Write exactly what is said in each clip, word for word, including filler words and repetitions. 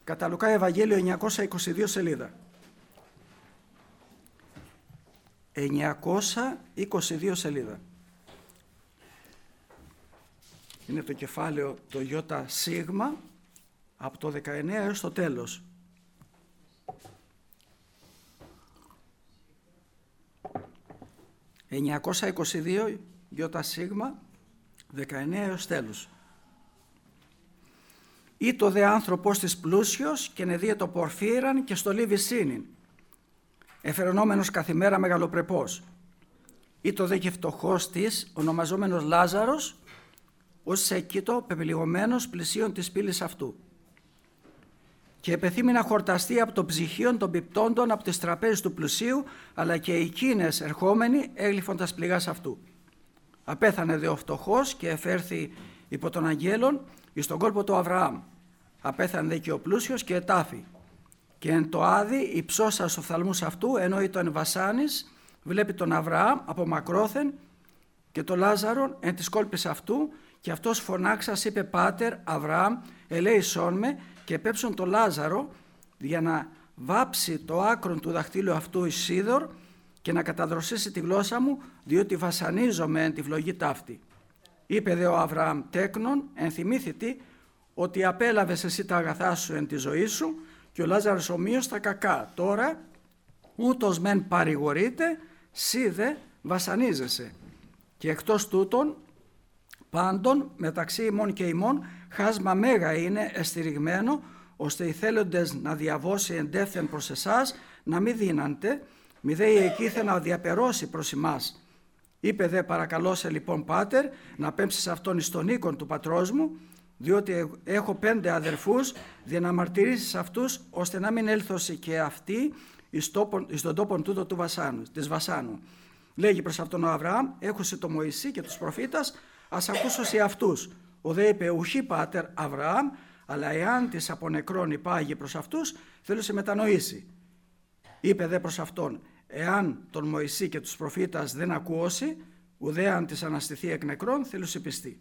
Κατά Λουκά Ευαγγέλιο εννιακόσια είκοσι δύο σελίδα. εννιακόσια είκοσι δύο σελίδα. Είναι το κεφάλαιο το Ιώτα Σίγμα από το δεκαεννέα έως το τέλος. εννιακόσια είκοσι δύο Ιώτα Σίγμα δεκαεννέα έως τέλος. Ή το δε άνθρωπος της πλούσιος και νεδίε το πορφύραν και στολή βυσσίνην, εφερονόμενος καθημέρα μεγαλοπρεπός. Ή το δε και φτωχός της, ονομαζόμενος Λάζαρος, ως σε εκείτο πεπληγωμένος πλησίον της πύλης αυτού. Και επεθύμη να χορταστεί από το ψυχίον των πιπτόντων από τις τραπέζες του πλουσίου, αλλά και εκείνες ερχόμενοι έγλυφον τας πληγάς αυτού. Απέθανε δε ο φτωχός και εφέρθη υπό των αγγέλων εις τον κόλπο του Αβραάμ. Απέθανε δε και ο πλούσιος και ετάφη. Και εν το άδει υψώσα στους οφθαλμούς αυτού, ενώ ήταν βασάνης, βλέπει τον Αβραάμ από μακρόθεν και τον Λάζαρον εν της κόλπης αυτού, και αυτός φωνάξας είπε: Πάτερ Αβραάμ, ελέησόν με, και πέψον τον Λάζαρο για να βάψει το άκρον του δαχτύλου αυτού εις σίδωρ και να καταδροσίσει τη γλώσσα μου, διότι βασανίζομαι εν τη φλογή ταύτη. Είπε δε ο Αβραάμ τέκνον, ενθυμήθητη, ότι απέλαβες εσύ τα αγαθά σου εν τη ζωή σου και ο Λάζαρος ομοίως τα κακά. Τώρα ούτως μεν παρηγορείται, σύ δε βασανίζεσαι. Και εκτός τούτων πάντων μεταξύ ημών και ημών χάσμα μέγα είναι εστηριγμένο, ώστε οι θέλοντες να διαβώσει εντεύθεν προς εσάς να μη δύναντε, μη δε η εκείθε να διαπερώσει προς εμάς. Είπε δε: παρακαλώ σε λοιπόν, Πάτερ, να πέμψεις αυτόν εις τον οίκον του πατρός μου, διότι έχω πέντε αδερφούς, για να μαρτυρήσεις αυτούς, ώστε να μην έλθωση και αυτοί εις, τόπον, εις τον τόπον τούτο του Βασάνου, της Βασάνου. Λέγει προς αυτόν ο Αβραάμ: έχουσε το Μωυσή και τους προφήτας, ας ακούσωσι αυτούς. Ο δε είπε: ουχή, Πάτερ Αβραάμ, αλλά εάν της από νεκρών υπάγει προς αυτούς, θέλω σε μετανοήσει. Είπε δε προς αυτόν: εάν τον Μωυσή και τους προφήτας δεν ακούώσει, ουδέ αν της αναστηθεί εκ νεκρών, θέλω σε πιστεί.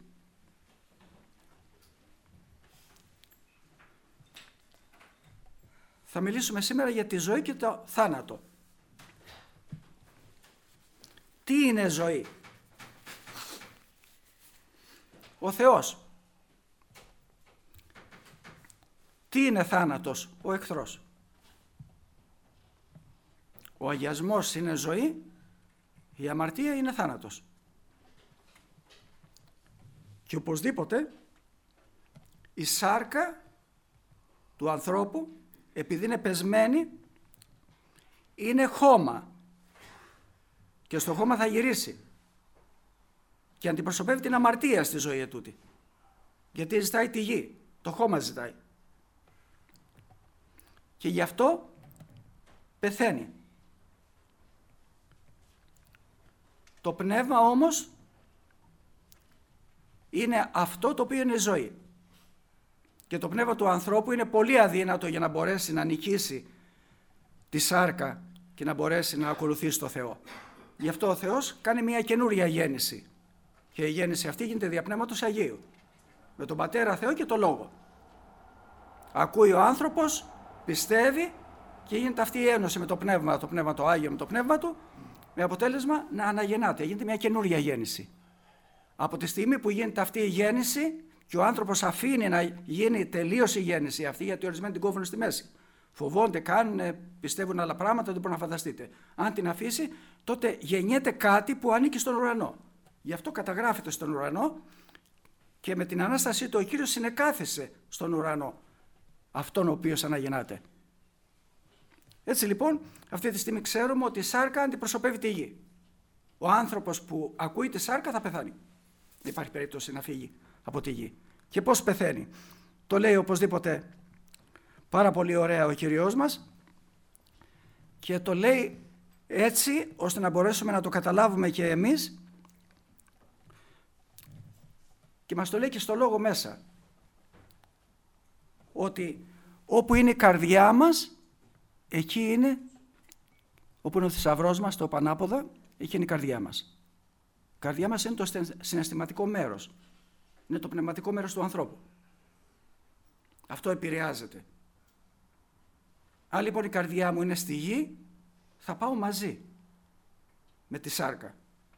Θα μιλήσουμε σήμερα για τη ζωή και το θάνατο. Τι είναι ζωή? Ο Θεός. Τι είναι θάνατος? Ο εχθρός. Ο αγιασμός είναι ζωή, η αμαρτία είναι θάνατος. Και οπωσδήποτε η σάρκα του ανθρώπου, επειδή είναι πεσμένη, είναι χώμα και στο χώμα θα γυρίσει και αντιπροσωπεύει την αμαρτία στη ζωή ετούτη, γιατί ζητάει τη γη, το χώμα ζητάει, και γι' αυτό πεθαίνει. Το πνεύμα όμως είναι αυτό το οποίο είναι ζωή. Και το πνεύμα του ανθρώπου είναι πολύ αδύνατο για να μπορέσει να νικήσει τη σάρκα και να μπορέσει να ακολουθήσει το Θεό. Γι' αυτό ο Θεός κάνει μια καινούρια γέννηση. Και η γέννηση αυτή γίνεται δια Πνεύματος Αγίου. Με τον Πατέρα Θεό και τον Λόγο. Ακούει ο άνθρωπος, πιστεύει και γίνεται αυτή η ένωση με το Πνεύμα, το Πνεύμα το Άγιο με το Πνεύμα του, με αποτέλεσμα να αναγεννάται. Γίνεται μια καινούρια γέννηση. Από τη στιγμή που γίνεται αυτή η γέννηση και ο άνθρωπος αφήνει να γίνει τελείως η γέννηση αυτή, γιατί ορισμένοι την κόβουν στη μέση. Φοβόνται, κάνουν, πιστεύουν άλλα πράγματα, δεν μπορούν να φανταστείτε. Αν την αφήσει, τότε γεννιέται κάτι που ανήκει στον ουρανό. Γι' αυτό καταγράφεται στον ουρανό και με την Ανάστασή του ο Κύριος συνεκάθισε στον ουρανό αυτόν ο οποίος αναγεννάται. Έτσι λοιπόν, αυτή τη στιγμή ξέρουμε ότι η σάρκα αντιπροσωπεύει τη γη. Ο άνθρωπος που ακούει τη σάρκα θα πεθάνει. Δεν υπάρχει περίπτωση να φύγει από τη γη. Και πώς πεθαίνει? Το λέει οπωσδήποτε πάρα πολύ ωραία ο Κυριός μας και το λέει έτσι ώστε να μπορέσουμε να το καταλάβουμε και εμείς, και μας το λέει και στο λόγο μέσα, ότι όπου είναι η καρδιά μας, εκεί είναι, όπου είναι ο θησαυρός μας, το πανάποδα, εκεί είναι η καρδιά μας. Η καρδιά μας είναι το συναισθηματικό μέρος, είναι το πνευματικό μέρος του ανθρώπου. Αυτό επηρεάζεται. Αν λοιπόν η καρδιά μου είναι στη γη, θα πάω μαζί με τη σάρκα.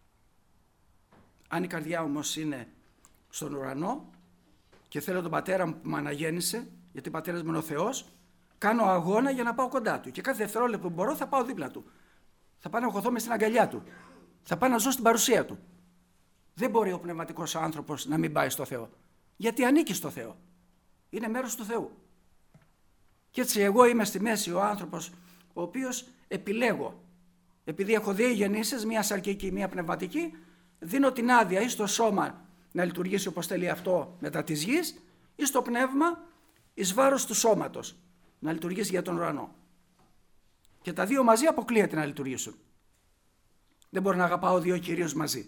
Αν η καρδιά όμως είναι στον ουρανό και θέλω τον πατέρα μου που με αναγέννησε, γιατί ο πατέρας μου είναι ο Θεός, κάνω αγώνα για να πάω κοντά του. Και κάθε δευτερόλεπτο που μπορώ θα πάω δίπλα του. Θα πάω να χωθώ μες στην αγκαλιά του. Θα πάω να ζω στην παρουσία του. Δεν μπορεί ο πνευματικός άνθρωπος να μην πάει στο Θεό. Γιατί ανήκει στο Θεό. Είναι μέρος του Θεού. Και έτσι εγώ είμαι στη μέση ο άνθρωπος ο οποίος επιλέγω. Επειδή έχω δύο γεννήσεις, μία σαρκική, μία πνευματική, δίνω την άδεια ή στο σώμα να λειτουργήσει όπως θέλει αυτό μετά της γης, ή στο πνεύμα εις βάρος του σώματος να λειτουργήσει για τον ουρανό. Και τα δύο μαζί αποκλείεται να λειτουργήσουν. Δεν μπορώ να αγαπάω δύο κυρίως μαζί.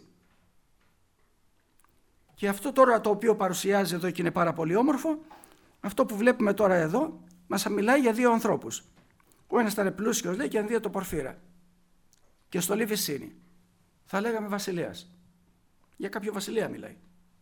Και αυτό τώρα το οποίο παρουσιάζει εδώ και είναι πάρα πολύ όμορφο, αυτό που βλέπουμε τώρα εδώ, μας μιλάει για δύο ανθρώπους. Ο ένας ήταν πλούσιος, λέει, και αν δύο το Πορφύρα. Και στο Λιβυσίνη. Θα λέγαμε βασιλέας. Για κάποιο βασιλέα μιλάει.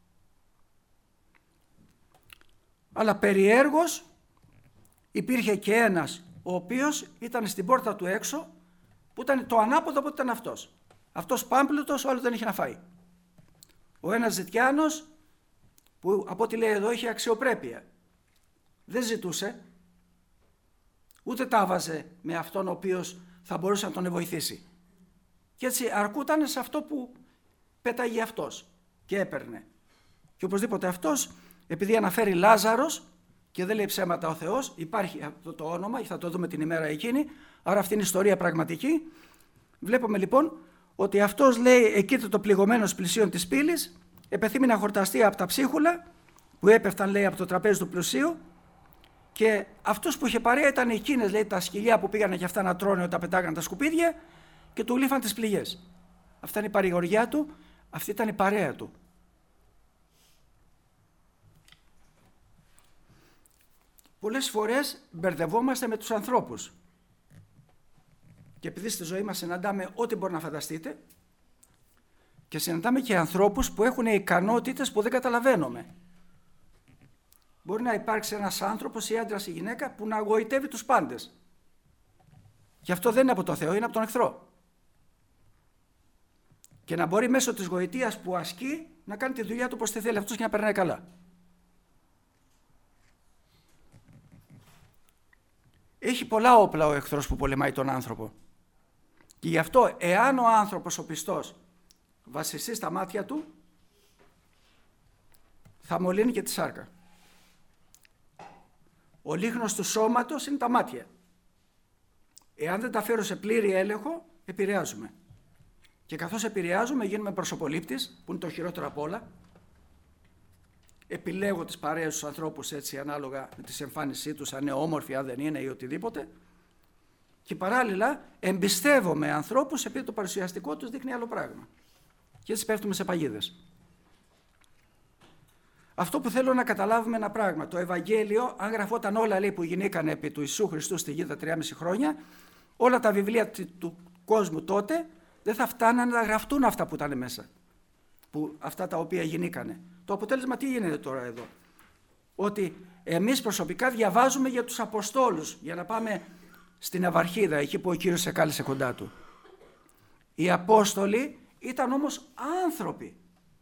Αλλά περιέργως υπήρχε και ένας ο οποίος ήταν στην πόρτα του έξω, που ήταν το ανάποδο από ό,τι ήταν αυτός. Αυτός πάμπλουτος, ο άλλος δεν είχε να φάει. Ο ένας ζητιάνος, που από ό,τι λέει εδώ είχε αξιοπρέπεια, δεν ζητούσε, ούτε τα βάζε με αυτόν ο οποίος θα μπορούσε να τον βοηθήσει. Και έτσι αρκούταν σε αυτό που πέταγε αυτός και έπαιρνε. Και οπωσδήποτε αυτός, επειδή αναφέρει Λάζαρος και δεν λέει ψέματα ο Θεός, υπάρχει αυτό το όνομα, θα το δούμε την ημέρα εκείνη, άρα αυτή είναι η ιστορία πραγματική. Βλέπουμε λοιπόν ότι αυτός, λέει, εκεί το πληγωμένος πλησίον της πύλης, επεθύμει να χορταστεί από τα ψίχουλα που έπεφταν, λέει, από το τραπέζι του πλουσίου, και αυτός που είχε παρέα ήταν εκείνες, λέει, τα σκυλιά που πήγανε και αυτά να τρώνε όταν πετάγανε τα σκουπίδια και του λύφαν τις πληγές. Αυτά είναι η παρηγοριά του, αυτή ήταν η παρέα του. Πολλές φορές μπερδευόμαστε με τους ανθρώπους. Και επειδή στη ζωή μας συναντάμε ό,τι μπορεί να φανταστείτε, και συναντάμε και ανθρώπους που έχουν ικανότητες που δεν καταλαβαίνουμε. Μπορεί να υπάρξει ένας άνθρωπος ή άντρας ή γυναίκα που να γοητεύει τους πάντες. Και αυτό δεν είναι από το Θεό, είναι από τον εχθρό. Και να μπορεί μέσω της γοητείας που ασκεί να κάνει τη δουλειά του όπως τη θέλει αυτός και να περνάει καλά. Έχει πολλά όπλα ο εχθρός που πολεμάει τον άνθρωπο. Και γι' αυτό, εάν ο άνθρωπος ο πιστός βασιστεί στα μάτια του, θα μολύνει και τη σάρκα. Ο λίχνος του σώματος είναι τα μάτια. Εάν δεν τα φέρω σε πλήρη έλεγχο, επηρεάζουμε. Και καθώς επηρεάζουμε, γίνουμε προσωπολήπτης, που είναι το χειρότερο απ' όλα. Επιλέγω τις παρέες τους ανθρώπους έτσι, ανάλογα με τη εμφάνισή τους, αν είναι όμορφοι, αν δεν είναι ή οτιδήποτε. Και παράλληλα εμπιστεύομαι ανθρώπους επειδή το παρουσιαστικό τους δείχνει άλλο πράγμα. Και έτσι πέφτουμε σε παγίδες. Αυτό που θέλω να καταλάβουμε ένα πράγμα. Το Ευαγγέλιο, αν γραφόταν όλα, λέει, που γινήκαν επί του Ιησού Χριστού στη γη τα τρία χρόνια, όλα τα βιβλία του κόσμου τότε δεν θα φτάνανε να γραφτούν αυτά που ήταν μέσα. Που, αυτά τα οποία γινήκανε. Το αποτέλεσμα τι γίνεται τώρα εδώ? Ότι εμείς προσωπικά διαβάζουμε για τους Αποστόλους, για να πάμε στην Ναυαρχίδα, εκεί που ο Κύριος σε κάλεσε κοντά του. Οι Απόστολοι ήταν όμως άνθρωποι.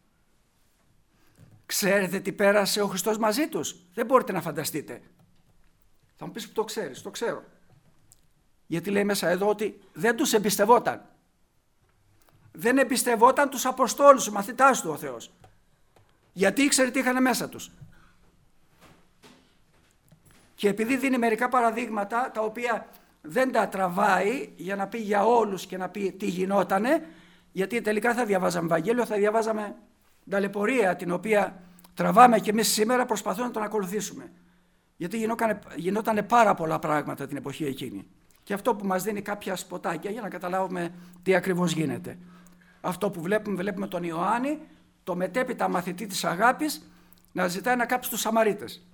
Ξέρετε τι πέρασε ο Χριστός μαζί τους? Δεν μπορείτε να φανταστείτε. Θα μου πεις που το ξέρεις, το ξέρω. Γιατί λέει μέσα εδώ ότι δεν τους εμπιστευόταν. Δεν εμπιστευόταν τους Αποστόλους, τους μαθητάς του ο Θεός. Γιατί ήξερε τι είχαν μέσα τους. Και επειδή δίνει μερικά παραδείγματα τα οποία δεν τα τραβάει για να πει για όλους και να πει τι γινότανε, γιατί τελικά θα διαβάζαμε Ευαγγέλιο, θα διαβάζαμε ταλαιπωρία την οποία τραβάμε και εμείς σήμερα προσπαθούμε να τον ακολουθήσουμε. Γιατί γινότανε, γινότανε πάρα πολλά πράγματα την εποχή εκείνη. Και αυτό που μας δίνει κάποια σποτάκια για να καταλάβουμε τι ακριβώς γίνεται. Αυτό που βλέπουμε, βλέπουμε τον Ιωάννη, το μετέπειτα μαθητή της αγάπης, να ζητάει να κάψει τους Σαμαρίτες.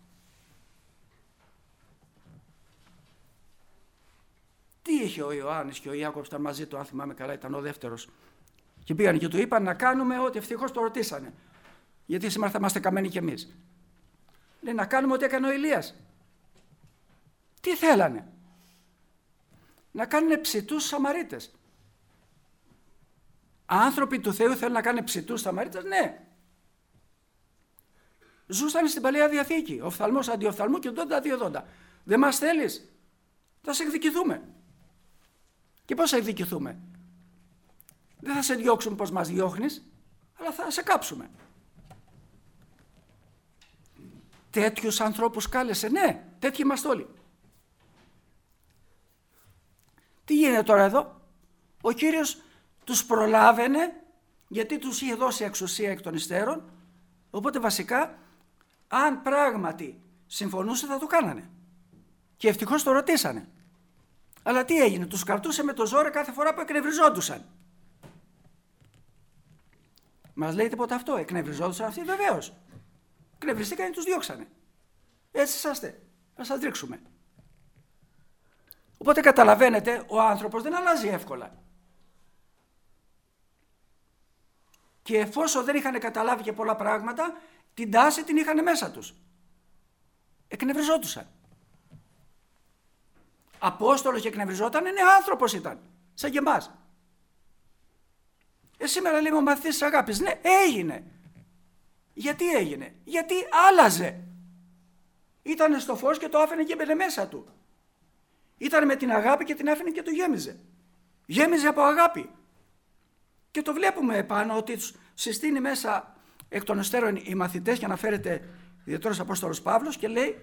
Τι είχε ο Ιωάννης και ο Ιάκωβος, ήταν μαζί του, αν θυμάμαι καλά, ήταν ο δεύτερος. Και πήγαν και του είπαν να κάνουμε ό,τι ευτυχώς το ρωτήσανε. Γιατί σήμερα θα είμαστε καμένοι κι εμείς. Λέει να κάνουμε ό,τι έκανε ο Ηλίας. Τι θέλανε? να κάνουν ψητούς Σαμαρίτες. Άνθρωποι του Θεού θέλουν να κάνουν ψητούς Σαμαρίτες, ναι. Ζούσαν στην Παλαιά Διαθήκη, οφθαλμός αντιοφθαλμού και δόντα αντιοδόντα. Δεν μας θέλεις, θα σε εκδικηθούμε. Και πώς θα εκδικηθούμε? Δεν θα σε διώξουμε πως μας διώχνεις, αλλά θα σε κάψουμε. Τέτοιους ανθρώπους κάλεσε, ναι, τέτοιοι είμαστε όλοι. Τι γίνεται τώρα εδώ? Ο Κύριος τους προλάβαινε γιατί τους είχε δώσει εξουσία εκ των υστέρων, οπότε βασικά αν πράγματι συμφωνούσε θα το κάνανε. Και ευτυχώς το ρωτήσανε. Αλλά τι έγινε? Τους κρατούσε με το ζόρι κάθε φορά που εκνευριζόντουσαν. Μας λέει τίποτα αυτό? Εκνευριζόντουσαν αυτοί? Βεβαίως. Εκνευριστήκαν και τους διώξανε. Έτσι είσαστε. Θα σας ρίξουμε. Οπότε καταλαβαίνετε, ο άνθρωπος δεν αλλάζει εύκολα. Και εφόσον δεν είχαν καταλάβει και πολλά πράγματα, την τάση την είχαν μέσα τους. Εκνευριζόντουσαν. Απόστολος και εκνευριζόταν, είναι άνθρωπος ήταν, σαν και εμάς. Ε, σήμερα λέμε ο μαθητής της αγάπης. Ναι, έγινε. Γιατί έγινε? Γιατί άλλαζε. Ήτανε στο φως και το άφηνε και έμπαινε μέσα του. Ήτανε με την αγάπη και την άφηνε και το γέμιζε. Γέμιζε από αγάπη. Και το βλέπουμε επάνω ότι τους συστήνει μέσα εκ των υστέρων οι μαθητές, και αναφέρεται ιδιαίτερος Απόστολος Παύλος και λέει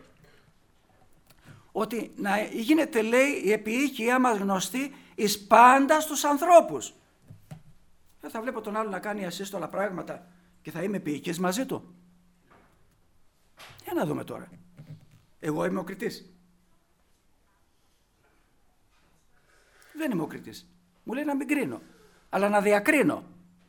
ότι να γίνεται, λέει, η επιοίκειά μας γνωστή εις πάντα στους ανθρώπους. Δεν θα βλέπω τον άλλο να κάνει ασύστολα πράγματα και θα είμαι επιοικής μαζί του. Για να δούμε τώρα. Εγώ είμαι ο κριτής? Δεν είμαι ο κριτής. Μου λέει να μην κρίνω, αλλά να διακρίνω.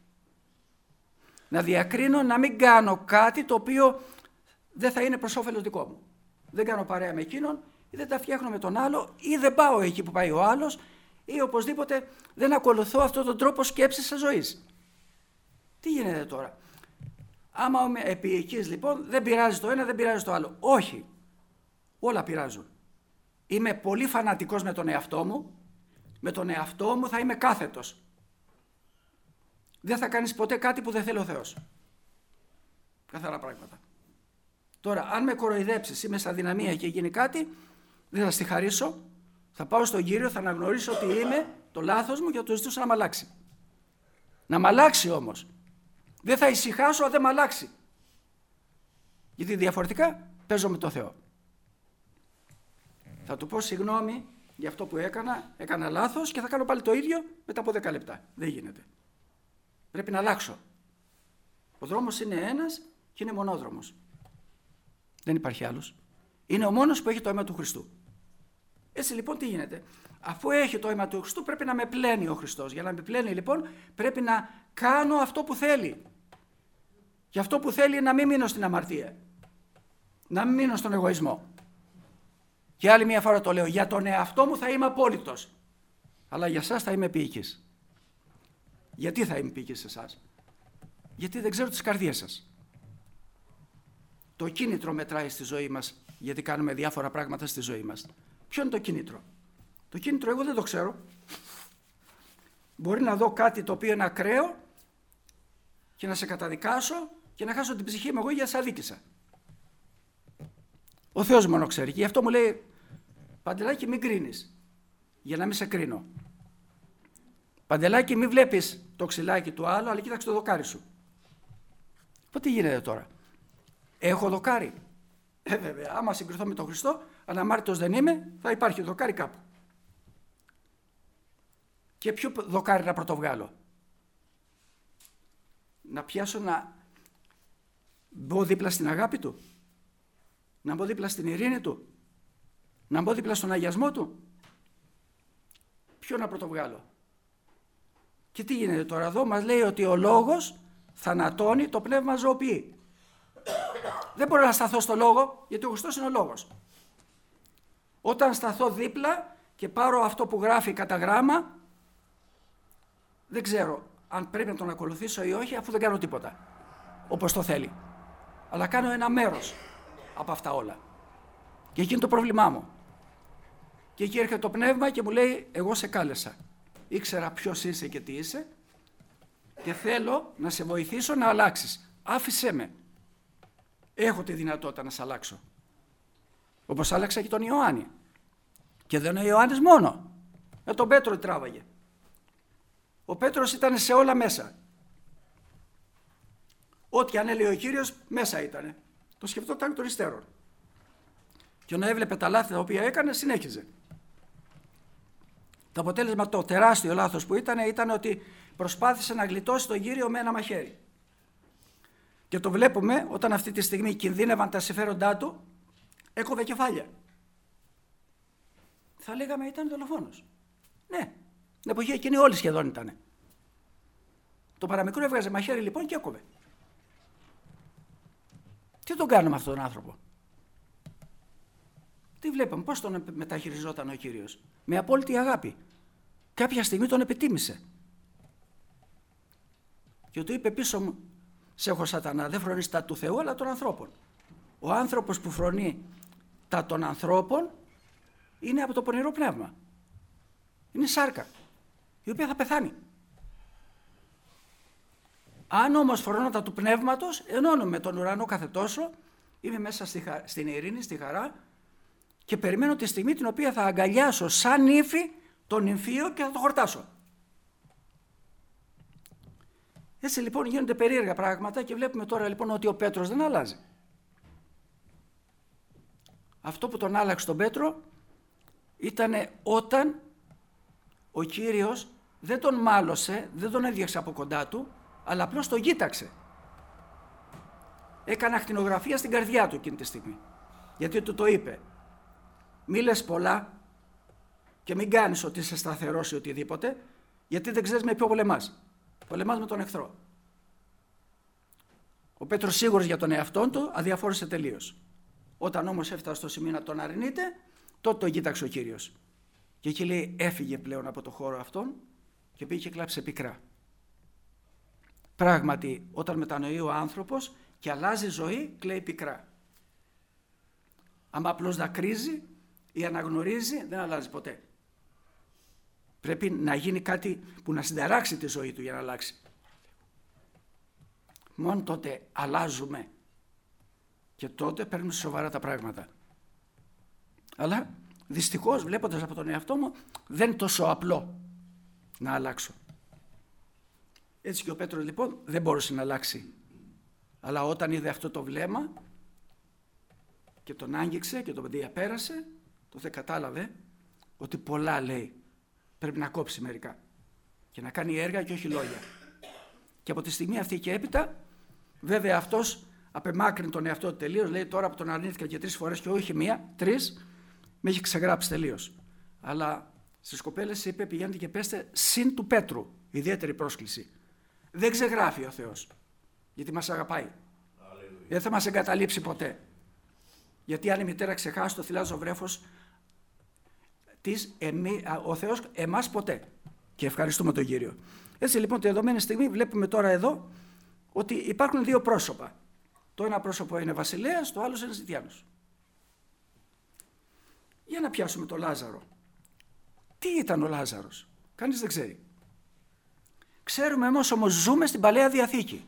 Να διακρίνω, να μην κάνω κάτι το οποίο δεν θα είναι προς όφελος δικό μου. Δεν κάνω παρέα με εκείνον, ή δεν τα φτιάχνω με τον άλλο, ή δεν πάω εκεί που πάει ο άλλος, ή οπωσδήποτε δεν ακολουθώ αυτόν τον τρόπο σκέψης της ζωής. Τι γίνεται τώρα? Άμα είμαι επιοικής, λοιπόν, δεν πειράζει το ένα, δεν πειράζει το άλλο. Όχι. Όλα πειράζουν. Είμαι πολύ φανατικός με τον εαυτό μου. Με τον εαυτό μου θα είμαι κάθετος. Δεν θα κάνεις ποτέ κάτι που δεν θέλει ο Θεός. Καθαρά πράγματα. Τώρα, αν με κοροϊδέψεις, είμαι στα δυναμία και γίνει κάτι, δεν θα στη χαρίσω. Θα πάω στον Κύριο, θα αναγνωρίσω ότι είμαι το λάθος μου και θα το ζητήσω να μ' αλλάξει. Να μ' αλλάξει όμως. Δεν θα ησυχάσω αν δεν μ' αλλάξει. Γιατί διαφορετικά παίζω με το Θεό. Θα του πω συγγνώμη για αυτό που έκανα, έκανα λάθος και θα κάνω πάλι το ίδιο μετά από δέκα λεπτά. Δεν γίνεται. Πρέπει να αλλάξω. Ο δρόμος είναι ένας και είναι μονόδρομος. Δεν υπάρχει άλλος. Είναι ο μόνος που έχει το αίμα του Χριστού. Έτσι λοιπόν τι γίνεται? Αφού έχει το αίμα του Χριστού πρέπει να με πλένει ο Χριστός. Για να με πλένει λοιπόν πρέπει να κάνω αυτό που θέλει. Και αυτό που θέλει είναι να μην μείνω στην αμαρτία. Να μην μείνω στον εγωισμό. Και άλλη μια φορά το λέω, για τον εαυτό μου θα είμαι απόλυτος. Αλλά για σας θα είμαι επιοικής. Γιατί θα είμαι επιοικής σε εσάς? Γιατί δεν ξέρω τις καρδίες σας. Το κίνητρο μετράει στη ζωή μας, γιατί κάνουμε διάφορα πράγματα στη ζωή μας. Ποιο είναι το κίνητρο? Το κίνητρο εγώ δεν το ξέρω. Μπορεί να δω κάτι το οποίο είναι ακραίο και να σε καταδικάσω και να χάσω την ψυχή μου εγώ για σε αδίκησα. Ο Θεός μόνο ξέρει. Και γι' αυτό μου λέει, Παντελάκη, μην κρίνεις, για να μην σε κρίνω. Παντελάκη, μην βλέπεις το ξυλάκι του άλλου, αλλά κοίταξε το δοκάρι σου. Οπότε τι γίνεται τώρα? Έχω δοκάρι. Ε, βέβαια, άμα συγκριθώ με τον Χριστό, αναμάρτητος δεν είμαι, θα υπάρχει δοκάρι κάπου. Και ποιο δοκάρι να πρωτοβγάλω? Να πιάσω να μπω δίπλα στην αγάπη του? Να μπω δίπλα στην ειρήνη του? Να μπω δίπλα στον αγιασμό του? Ποιο να πρωτοβγάλω? Και τι γίνεται τώρα εδώ? Μας λέει ότι ο λόγος θανατώνει, το πνεύμα ζωοποιεί. Δεν μπορώ να σταθώ στο λόγο, γιατί ο Χριστός είναι ο λόγος. Όταν σταθώ δίπλα και πάρω αυτό που γράφει κατά γράμμα, δεν ξέρω αν πρέπει να τον ακολουθήσω ή όχι, αφού δεν κάνω τίποτα όπως το θέλει. Αλλά κάνω ένα μέρος από αυτά όλα. Και εκεί είναι το πρόβλημά μου. Και εκεί έρχεται το πνεύμα και μου λέει, εγώ σε κάλεσα. Ήξερα ποιος είσαι και τι είσαι και θέλω να σε βοηθήσω να αλλάξεις. Άφησέ με. Έχω τη δυνατότητα να σε αλλάξω. Όπως άλλαξα και τον Ιωάννη. Και δεν είναι ο Ιωάννης μόνο. Με τον Πέτρο τράβαγε. Ο Πέτρος ήταν σε όλα μέσα. Ό,τι αν έλεγε ο Κύριος μέσα ήτανε. Το σκεφτόταν των υστέρων. Και όταν έβλεπε τα λάθη τα οποία έκανε, συνέχιζε. Το αποτέλεσμα, το τεράστιο λάθος που ήταν, ήταν ότι προσπάθησε να γλιτώσει τον Κύριο με ένα μαχαίρι. Και το βλέπουμε όταν αυτή τη στιγμή κινδύνευαν τα συμφέροντά του, έκοβε κεφάλια. Θα λέγαμε ήταν δολοφόνος. Ναι, την εποχή εκείνη όλοι σχεδόν ήτανε. Το παραμικρό έβγαζε μαχαίρι λοιπόν και έκοβε. Τι τον κάνουμε αυτόν τον άνθρωπο? Τι βλέπαμε, πώς τον μεταχειριζόταν ο Κύριος? Με απόλυτη αγάπη. Κάποια στιγμή τον επιτίμησε. Και του είπε πίσω μου, σε έχω σατανά, δεν φρονείς τα του Θεού αλλά των ανθρώπων. Ο άνθρωπος που φρονεί τα των ανθρώπων είναι από το πονηρό πνεύμα. Είναι σάρκα, η οποία θα πεθάνει. Αν όμως φρονώ τα του πνεύματος, ενώνομαι τον ουρανό κάθε τόσο, είμαι μέσα στη, στην ειρήνη, στη χαρά και περιμένω τη στιγμή την οποία θα αγκαλιάσω σαν ύφη τον νυμφίο και θα το χορτάσω. Έτσι λοιπόν γίνονται περίεργα πράγματα και βλέπουμε τώρα λοιπόν ότι ο Πέτρος δεν αλλάζει. Αυτό που τον άλλαξε τον Πέτρο ήταν όταν ο Κύριος δεν τον μάλωσε, δεν τον έδιωξε από κοντά του, αλλά απλώς τον κοίταξε. Έκανε ακτινογραφία στην καρδιά του εκείνη τη στιγμή. Γιατί του το είπε, μη λες πολλά και μην κάνεις ότι είσαι σταθερός ή οτιδήποτε, γιατί δεν ξέρεις με ποιο πολεμάς. Πολεμάς με τον εχθρό. Ο Πέτρος σίγουρος για τον εαυτόν του αδιαφόρησε τελείως. Όταν όμως έφτασε στο σημείο να τον αρνείται, τότε τον κοίταξε ο Κύριος. Και εκεί λέει έφυγε πλέον από το χώρο αυτόν και πήγε και κλάψε πικρά. Πράγματι, όταν μετανοεί ο άνθρωπος και αλλάζει ζωή, κλαίει πικρά. Αν απλώς δακρύζει ή αναγνωρίζει, δεν αλλάζει ποτέ. Πρέπει να γίνει κάτι που να συνταράξει τη ζωή του για να αλλάξει. Μόνο τότε αλλάζουμε και τότε παίρνουμε σοβαρά τα πράγματα. Αλλά δυστυχώς, βλέποντας από τον εαυτό μου, δεν είναι τόσο απλό να αλλάξω. Έτσι και ο Πέτρος λοιπόν δεν μπορούσε να αλλάξει. Αλλά όταν είδε αυτό το βλέμμα και τον άγγιξε και τον διαπέρασε, τότε κατάλαβε ότι πολλά λέει. Πρέπει να κόψει μερικά και να κάνει έργα και όχι λόγια. Και από τη στιγμή αυτή και έπειτα, βέβαια αυτός απεμάκρυνε τον εαυτό του τελείως. Λέει τώρα που τον αρνήθηκα και τρεις φορές και όχι μία, τρεις, με έχει ξεγράψει τελείως. Αλλά στις κοπέλες είπε πηγαίνετε και πέστε συν του Πέτρου, ιδιαίτερη πρόσκληση. Δεν ξεγράφει ο Θεός, γιατί μας αγαπάει. Αλληλούια. Δεν θα μας εγκαταλείψει ποτέ. Γιατί αν η μητέρα ξεχάσει το θυλάζο βρέφος της, εμεί, ο Θεός εμάς ποτέ. Και ευχαριστούμε τον Κύριο. Έτσι λοιπόν τη δεδομένη στιγμή βλέπουμε τώρα εδώ ότι υπάρχουν δύο πρόσωπα. Το ένα πρόσωπο είναι βασιλέας, το άλλο είναι ζητιάνος. Για να πιάσουμε τον Λάζαρο. Τι ήταν ο Λάζαρος? Κανείς δεν ξέρει. Ξέρουμε όμως, όμως ζούμε στην Παλαιά Διαθήκη.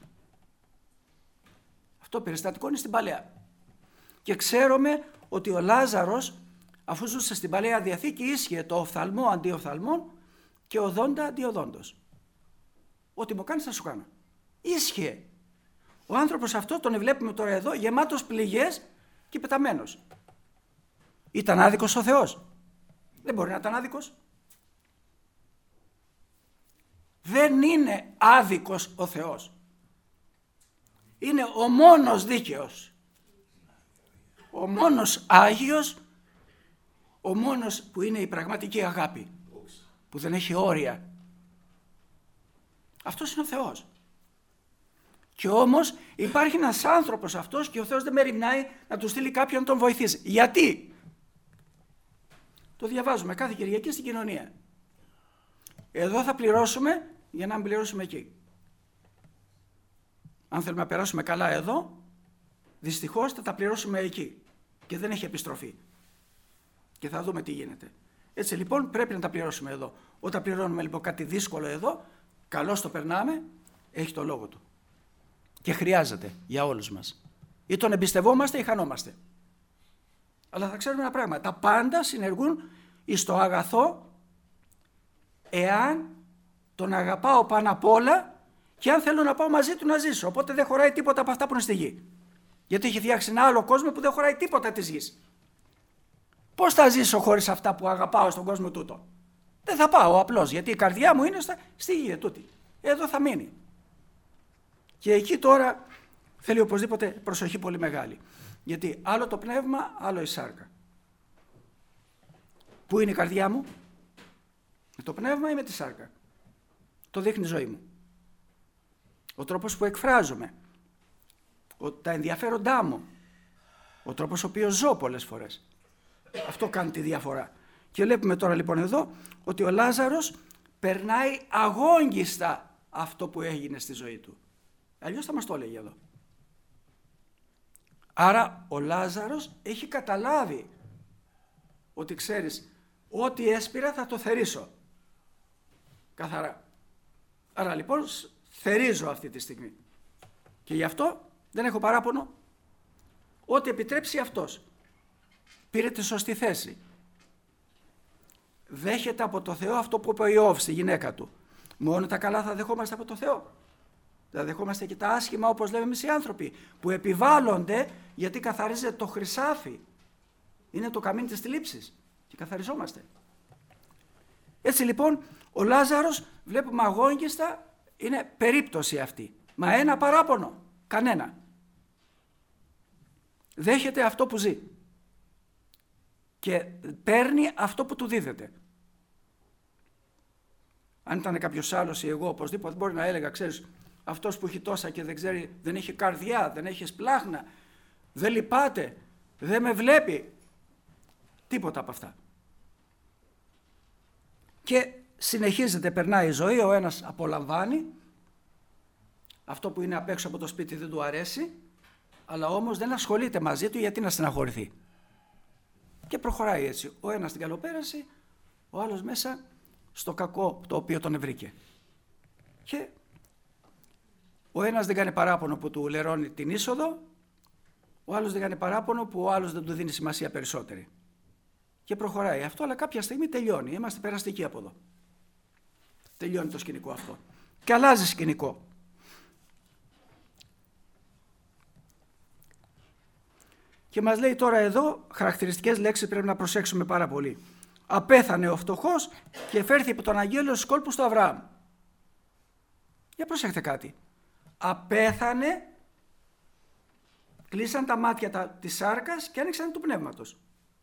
Αυτό περιστατικό είναι στην Παλαιά. Και ξέρουμε ότι ο Λάζαρος, αφού ζούσε στην Παλαιά Διαθήκη, ίσχυε το οφθαλμό αντί οφθαλμών και οδόντα αντί οδόντος. Ό,τι μου κάνεις θα σου κάνω. Ίσχυε. Ο άνθρωπος αυτό τον βλέπουμε τώρα εδώ γεμάτος πληγές και πεταμένος. Ήταν άδικος ο Θεός? Δεν μπορεί να ήταν άδικος. Δεν είναι άδικος ο Θεός. Είναι ο μόνος δίκαιος. Ο μόνος Άγιος, ο μόνος που είναι η πραγματική αγάπη, που δεν έχει όρια. Αυτός είναι ο Θεός. Και όμως υπάρχει ένας άνθρωπος αυτός και ο Θεός δεν μεριμνάει να του στείλει κάποιον να τον βοηθήσει. Γιατί? Το διαβάζουμε κάθε Κυριακή στην κοινωνία. Εδώ θα πληρώσουμε για να μην πληρώσουμε εκεί. Αν θέλουμε να περάσουμε καλά εδώ, δυστυχώς θα τα πληρώσουμε εκεί. Και δεν έχει επιστροφή. Και θα δούμε τι γίνεται. Έτσι λοιπόν πρέπει να τα πληρώσουμε εδώ. Όταν πληρώνουμε λοιπόν κάτι δύσκολο εδώ, καλώς το περνάμε, έχει το λόγο του. Και χρειάζεται για όλους μας. Ή τον εμπιστευόμαστε ή χανόμαστε. Αλλά θα ξέρουμε ένα πράγμα. Τα πάντα συνεργούν εις το αγαθό, εάν τον αγαπάω πάνω απ' όλα και αν θέλω να πάω μαζί του να ζήσω. Οπότε δεν χωράει τίποτα από αυτά που είναι στη γη. Γιατί έχει φτιάξει ένα άλλο κόσμο που δεν χωράει τίποτα της γης. Πώς θα ζήσω χωρίς αυτά που αγαπάω στον κόσμο τούτο? Δεν θα πάω απλώς, γιατί η καρδιά μου είναι στα, στη γη τούτη. Εδώ θα μείνει. Και εκεί τώρα θέλει οπωσδήποτε προσοχή πολύ μεγάλη. Γιατί άλλο το πνεύμα, άλλο η σάρκα. Πού είναι η καρδιά μου? Με το πνεύμα ή με τη σάρκα? Το δείχνει η ζωή μου. Ο τρόπος που εκφράζομαι. Ο, τα ενδιαφέροντά μου. Ο τρόπος ο οποίος ζω πολλές φορές. Αυτό κάνει τη διαφορά. Και βλέπουμε τώρα λοιπόν εδώ ότι ο Λάζαρος περνάει αγόγγιστα αυτό που έγινε στη ζωή του. Αλλιώς θα μας το έλεγε εδώ. Άρα ο Λάζαρος έχει καταλάβει ότι ξέρεις, ό,τι έσπηρα θα το θερίσω. Καθαρά. Άρα λοιπόν θερίζω αυτή τη στιγμή. Και γι' αυτό δεν έχω παράπονο. Ό,τι επιτρέψει αυτός. Πήρε τη σωστή θέση. Δέχεται από το Θεό αυτό που είπε ο Ιώβ στη γυναίκα του. Μόνο τα καλά θα δεχόμαστε από το Θεό. Θα δεχόμαστε και τα άσχημα, όπως λέμε εμείς οι άνθρωποι, που επιβάλλονται γιατί καθαρίζεται το χρυσάφι. Είναι το καμίνι της θλίψης και καθαριζόμαστε. Έτσι λοιπόν ο Λάζαρος βλέπουμε αγόγγιστα, είναι περίπτωση αυτή. Μα ένα παράπονο, κανένα. Δέχεται αυτό που ζει και παίρνει αυτό που του δίδεται. Αν ήταν κάποιος άλλος ή εγώ οπωσδήποτε μπορεί να έλεγα, ξέρεις, αυτός που έχει τόσα και δεν ξέρει, δεν έχει καρδιά, δεν έχει σπλάχνα, δεν λυπάται, δεν με βλέπει. Τίποτα από αυτά. Και συνεχίζεται, περνάει η ζωή, ο ένας απολαμβάνει, αυτό που είναι απ' έξω από το σπίτι δεν του αρέσει, αλλά όμως δεν ασχολείται μαζί του γιατί να στεναχωρηθεί. Και προχωράει έτσι, ο ένας στην καλοπέραση, ο άλλος μέσα στο κακό το οποίο τον βρήκε. Και ο ένας δεν κάνει παράπονο που του λερώνει την είσοδο, ο άλλος δεν κάνει παράπονο που ο άλλος δεν του δίνει σημασία περισσότερη. Και προχωράει αυτό, αλλά κάποια στιγμή τελειώνει. Είμαστε περαστικοί από εδώ. Τελειώνει το σκηνικό αυτό. Και αλλάζει σκηνικό. Και μας λέει τώρα εδώ χαρακτηριστικές λέξεις πρέπει να προσέξουμε πάρα πολύ. Απέθανε ο φτωχός και φέρθη από τον αγγέλο στους κόλπους του Αβραάμ. Για προσέχτε κάτι. Απέθανε, κλείσαν τα μάτια τα, της σάρκας και άνοιξαν του πνεύματος.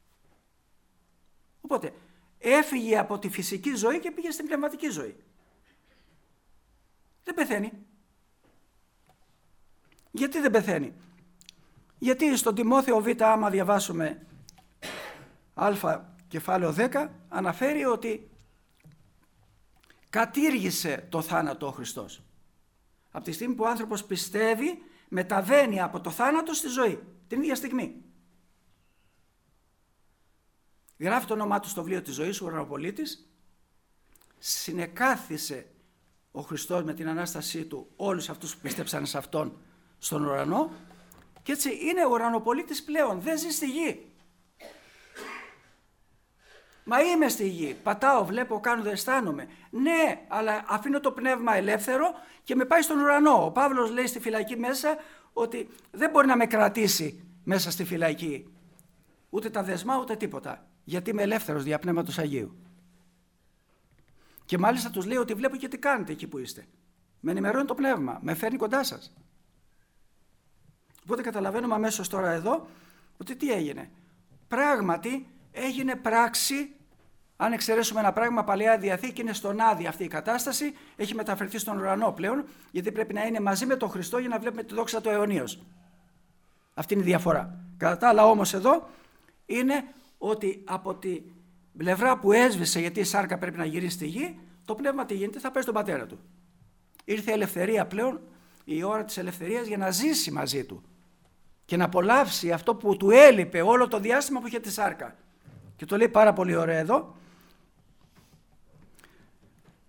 Οπότε έφυγε από τη φυσική ζωή και πήγε στην πνευματική ζωή. Δεν πεθαίνει. Γιατί δεν πεθαίνει? Γιατί στον Τιμόθεο Β, άμα διαβάσουμε Α κεφάλαιο δέκα, αναφέρει ότι κατήργησε το θάνατο ο Χριστός. Από τη στιγμή που ο άνθρωπος πιστεύει, μεταβαίνει από το θάνατο στη ζωή, την ίδια στιγμή. Γράφει το όνομά του στο βιβλίο της ζωής, ο ουρανοπολίτης, συνεκάθισε ο Χριστός με την Ανάστασή του όλους αυτούς που πίστεψαν σε Αυτόν στον ουρανό και έτσι είναι ο ουρανοπολίτης πλέον, δεν ζει στη γη. Μα είμαι στη γη, πατάω, βλέπω, κάνω, δεν αισθάνομαι. Ναι, αλλά αφήνω το πνεύμα ελεύθερο και με πάει στον ουρανό. Ο Παύλος λέει στη φυλακή μέσα ότι δεν μπορεί να με κρατήσει μέσα στη φυλακή. Ούτε τα δεσμά ούτε τίποτα. Γιατί είμαι ελεύθερος δια Πνεύματος Αγίου. Και μάλιστα τους λέει ότι βλέπω και τι κάνετε εκεί που είστε. Με ενημερώνει το πνεύμα, με φέρνει κοντά σας. Οπότε καταλαβαίνουμε αμέσως τώρα εδώ ότι τι έγινε. Πράγματι έγινε πράξη, αν εξαιρέσουμε ένα πράγμα, Παλαιά Διαθήκη είναι στον Άδη αυτή η κατάσταση, έχει μεταφερθεί στον ουρανό πλέον, γιατί πρέπει να είναι μαζί με τον Χριστό για να βλέπουμε τη δόξα του αιωνίως. Αυτή είναι η διαφορά. Κατά τα άλλα όμως εδώ είναι ότι από τη πλευρά που έσβησε, γιατί η σάρκα πρέπει να γυρίσει στη γη, το πνεύμα τι γίνεται, θα πάει στον πατέρα του. Ήρθε η ελευθερία πλέον, η ώρα της ελευθερίας για να ζήσει μαζί του και να απολαύσει αυτό που του έλειπε όλο το διάστημα που είχε τη σάρκα. Και το λέει πάρα πολύ ωραία εδώ,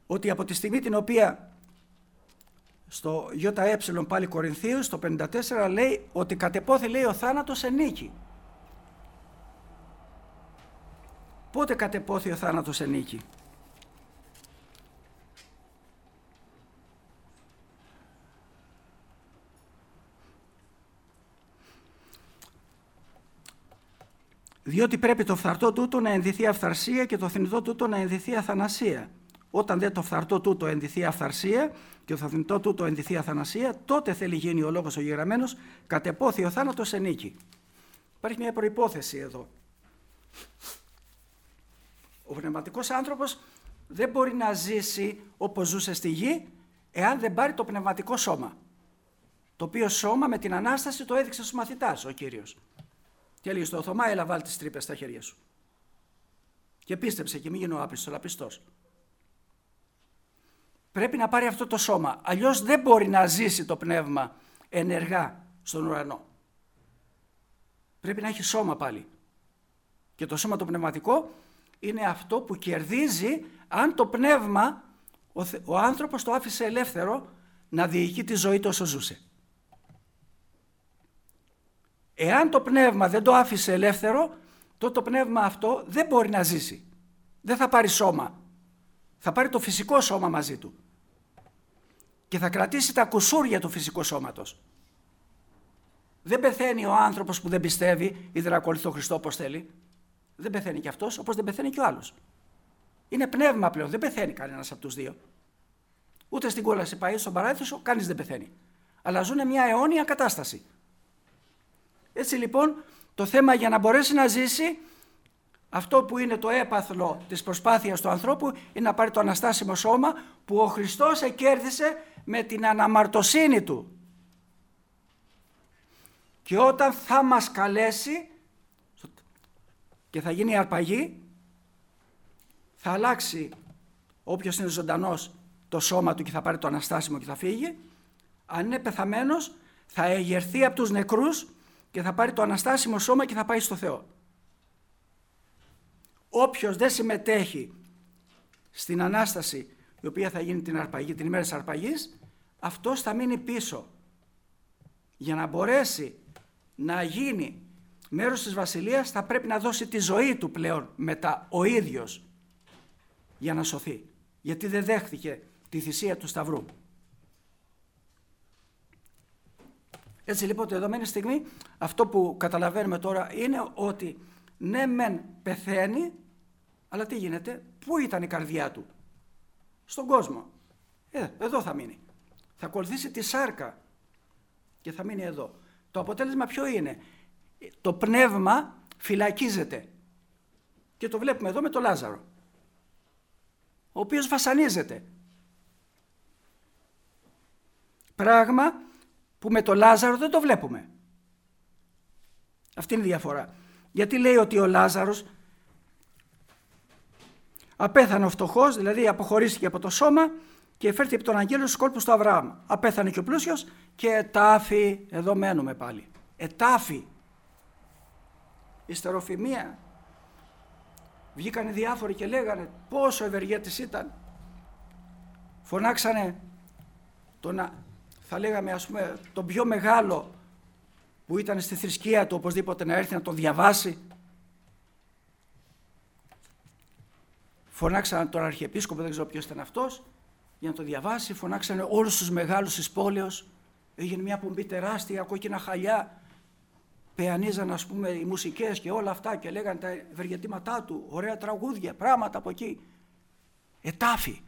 ότι από τη στιγμή την οποία στο ΙΕ πάλι Κορινθίου, στο πενήντα τέσσερα, λέει ότι κατεπόθη, λέει, ο θάνατος ενίκη. Πότε κατεπόθη ο θάνατος ενίκη? Διότι πρέπει το φθαρτό τούτο να ενδυθεί αυθαρσία και το θνητό τούτο να ενδυθεί αθανασία. Όταν δεν το φθαρτό τούτο ενδυθεί αυθαρσία και το θνητό τούτο ενδυθεί αθανασία, τότε θέλει γίνει ο λόγος ο γεγραμμένος, κατεπόθη ο θάνατος ενίκη. Υπάρχει μια προϋπόθεση εδώ. Ο πνευματικός άνθρωπος δεν μπορεί να ζήσει όπως ζούσε στη γη εάν δεν πάρει το πνευματικό σώμα. Το οποίο σώμα με την Ανάσταση το έδειξε στους μαθητάς ο Κύριος. Και έλεγε στο Θωμά, έλα βάλ τις τρύπες στα χέρια σου. Και πίστεψε και μην γίνω άπιστος, αλλά πιστός. Πρέπει να πάρει αυτό το σώμα, αλλιώς δεν μπορεί να ζήσει το πνεύμα ενεργά στον ουρανό. Πρέπει να έχει σώμα πάλι. Και το σώμα το πνευματικό είναι αυτό που κερδίζει αν το πνεύμα, ο, ο άνθρωπος το άφησε ελεύθερο να διοικεί τη ζωή του όσο ζούσε. Εάν το πνεύμα δεν το άφησε ελεύθερο, τότε το πνεύμα αυτό δεν μπορεί να ζήσει. Δεν θα πάρει σώμα. Θα πάρει το φυσικό σώμα μαζί του. Και θα κρατήσει τα κουσούρια του φυσικού σώματος. Δεν πεθαίνει ο άνθρωπος που δεν πιστεύει ή δεν ακολουθεί τον Χριστό όπως θέλει. Δεν πεθαίνει και αυτός, όπως δεν πεθαίνει και ο άλλος. Είναι πνεύμα πλέον, δεν πεθαίνει κανένας από τους δύο. Ούτε στην κόλαση πάει, στον παράδεισο, κανείς δεν πεθαίνει. Αλλά ζουν μια αιώνια κατάσταση. Έτσι λοιπόν, το θέμα για να μπορέσει να ζήσει, αυτό που είναι το έπαθλο της προσπάθειας του ανθρώπου, είναι να πάρει το αναστάσιμο σώμα που ο Χριστός εκέρδισε με την αναμαρτωσύνη του. Και όταν θα μας καλέσει και θα γίνει η αρπαγή, θα αλλάξει όποιος είναι ζωντανός το σώμα του και θα πάρει το αναστάσιμο και θα φύγει. Αν είναι πεθαμένος, θα εγερθεί από τους νεκρούς και θα πάρει το αναστάσιμο σώμα και θα πάει στο Θεό. Όποιος δεν συμμετέχει στην Ανάσταση, η οποία θα γίνει την, αρπαγή, την ημέρα της αρπαγής, αυτός θα μείνει πίσω. Για να μπορέσει να γίνει μέρος της Βασιλείας, θα πρέπει να δώσει τη ζωή του πλέον μετά ο ίδιος για να σωθεί. Γιατί δεν δέχτηκε τη θυσία του Σταυρού. Έτσι λοιπόν, τη δεδομένη στιγμή, αυτό που καταλαβαίνουμε τώρα είναι ότι ναι μεν πεθαίνει, αλλά τι γίνεται, πού ήταν η καρδιά του? Στον κόσμο. Ε, εδώ θα μείνει. Θα ακολουθήσει τη σάρκα και θα μείνει εδώ. Το αποτέλεσμα ποιο είναι? Το πνεύμα φυλακίζεται. Και το βλέπουμε εδώ με τον Λάζαρο, ο οποίος βασανίζεται. Πράγμα που με τον Λάζαρο δεν το βλέπουμε. Αυτή είναι η διαφορά. Γιατί λέει ότι ο Λάζαρος απέθανε ο φτωχός, δηλαδή αποχωρίστηκε από το σώμα και φέρθηκε από τον αγγέλο στους κόλπους του Αβραάμ. Απέθανε και ο πλούσιος και ετάφη, εδώ μένουμε πάλι. Ετάφη. Ιστεροφημία. Βγήκανε διάφοροι και λέγανε πόσο ευεργέτης ήταν. Φωνάξανε τον, θα λέγαμε ας πούμε, τον πιο μεγάλο που ήταν στη θρησκεία του οπωσδήποτε να έρθει να τον διαβάσει. Φωνάξανε τον Αρχιεπίσκοπο, δεν ξέρω ποιος ήταν αυτός, για να το διαβάσει. Φωνάξανε όλους τους μεγάλους της πόλεως. Έγινε μια πομπή τεράστια, κόκκινα χαλιά. Πεανίζαν ας πούμε οι μουσικές και όλα αυτά και λέγανε τα ευεργετήματά του, ωραία τραγούδια, πράγματα από εκεί. Ετάφη.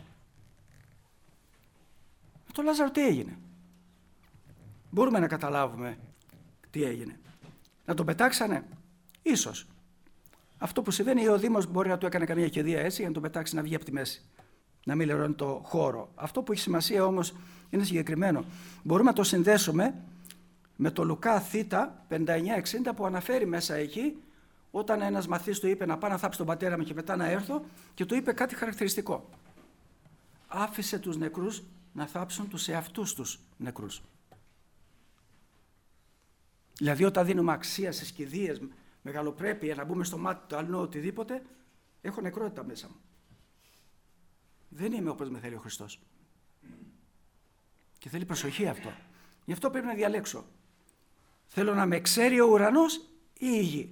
Με τον Λάζαρο τι έγινε? Μπορούμε να καταλάβουμε τι έγινε. Να τον πετάξανε? Ίσως. Αυτό που συμβαίνει, ο Δήμος μπορεί να του έκανε καμία κηδεία έτσι για να τον πετάξει να βγει από τη μέση. Να μην λερώνει το χώρο. Αυτό που έχει σημασία όμως είναι συγκεκριμένο. Μπορούμε να το συνδέσουμε με το Λουκά Θ πενήντα εννιά εξήντα που αναφέρει μέσα εκεί, όταν ένας μαθής του είπε να πάω να θάψει τον πατέρα μου και μετά να έρθω, και του είπε κάτι χαρακτηριστικό. Άφησε τους νεκρούς να θάψουν τους εαυτούς τους νεκρούς. Δηλαδή όταν δίνουμε αξία στις κηδείες, μεγαλοπρέπεια, να μπούμε στο μάτι του αλλού οτιδήποτε, έχω νεκρότητα μέσα μου. Δεν είμαι όπως με θέλει ο Χριστός. Και θέλει προσοχή αυτό. Γι' αυτό πρέπει να διαλέξω. Θέλω να με ξέρει ο ουρανός ή η γη.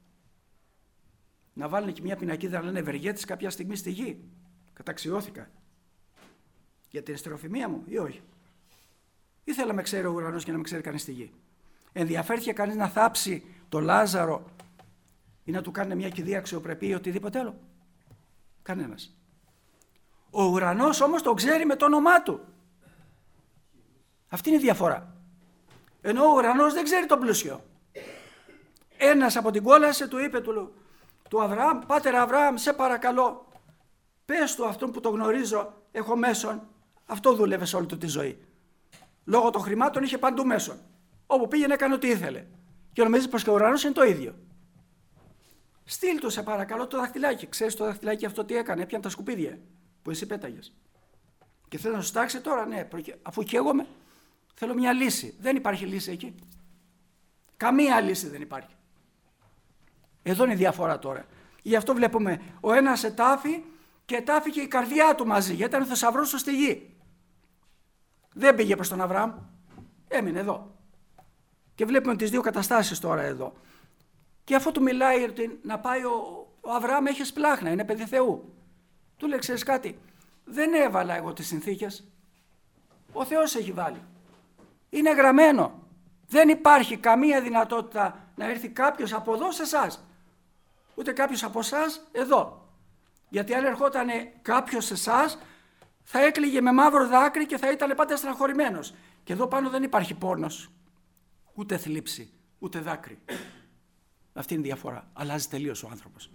Να βάλουν και μια πινακίδα να λένε ευεργέτης κάποια στιγμή στη γη. Καταξιώθηκα. Για την εστεροφημία μου ή όχι. Ή θέλω να με ξέρει ο ουρανός και να με ξέρει κανείς στη γη. Ενδιαφέρθηκε κανείς να θάψει το Λάζαρο ή να του κάνει μια κηδεία αξιοπρεπή ή οτιδήποτε άλλο? Κανένας. Ο ουρανός όμως τον ξέρει με το όνομά του. Αυτή είναι η διαφορά. Ενώ ο ουρανός δεν ξέρει τον πλούσιο. Ένας από την κόλαση του είπε του, του Αβραάμ, πάτερ Αβραάμ, σε παρακαλώ, πες του αυτόν που το γνωρίζω, έχω μέσον. Αυτό δούλευε σε όλη του τη ζωή. Λόγω των χρημάτων είχε παντού μέσον. Όπου πήγαινε έκανε ό,τι ήθελε. Και νομίζει πως και ο ουρανός είναι το ίδιο. Στείλ του σε παρακαλώ το δαχτυλάκι. Ξέρεις το δαχτυλάκι αυτό τι έκανε? Έπιανε τα σκουπίδια που εσύ πέταγες. Και θέλω να σου τάξει τώρα, ναι, αφού καίγομαι, θέλω μια λύση. Δεν υπάρχει λύση εκεί. Καμία λύση δεν υπάρχει. Εδώ είναι η διαφορά τώρα. Γι' αυτό βλέπουμε ο ένας ετάφη και ετάφη και η καρδιά του μαζί, γιατί ήταν ο θησαυρός του στη γη. Δεν πήγε προς τον Αβραάμ, έμεινε εδώ. Και βλέπουμε τις δύο καταστάσεις τώρα εδώ. Και αφού του μιλάει ότι να πάει ο, ο Αβραάμ έχει σπλάχνα, είναι παιδί Θεού. Του λέει, ξέρεις κάτι, δεν έβαλα εγώ τις συνθήκες. Ο Θεός έχει βάλει. Είναι γραμμένο. Δεν υπάρχει καμία δυνατότητα να έρθει κάποιος από εδώ σε εσάς. Ούτε κάποιος από εσάς εδώ. Γιατί αν ερχόταν κάποιος σε εσάς, θα έκλαιγε με μαύρο δάκρυ και θα ήταν πάντα στεναχωρημένος. Και εδώ πάνω δεν υπάρχει πόνος. Ούτε θλίψη, ούτε δάκρυ. Αυτή είναι η διαφορά. Αλλάζει τελείως ο άνθρωπος.